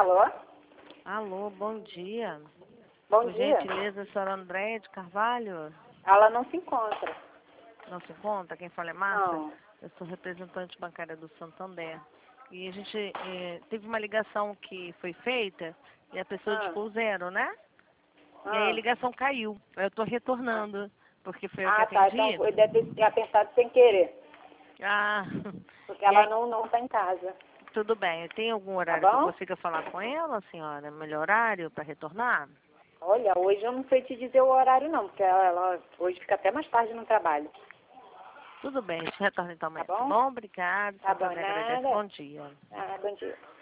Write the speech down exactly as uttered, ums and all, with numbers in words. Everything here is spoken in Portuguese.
Alô? Alô, bom dia. Bom Por dia. gentileza, a senhora Andréia de Carvalho? Ela não se encontra. Não se encontra? Quem fala é Márcia? Não. Eu sou representante bancária do Santander. E a gente eh, teve uma ligação que foi feita e a pessoa Ah. discou zero, né? Ah. E aí a ligação caiu. Eu estou retornando, porque foi eu que Ah, tá. atendi. Então, eu deve ter apertado sem querer. Ah, Porque e ela aí, não, não tá em casa. tudo bem. Tem algum Tá horário que eu bom? consiga falar com ela, senhora? Melhor horário para retornar? Olha, hoje eu não sei te dizer o horário não, porque ela, ela hoje fica até mais tarde no trabalho. Tudo bem, a gente retorna então amanhã, Tá tá bom? bom? Obrigada, Tá bom, Santander agradece. nada. Bom dia. Ah, bom dia.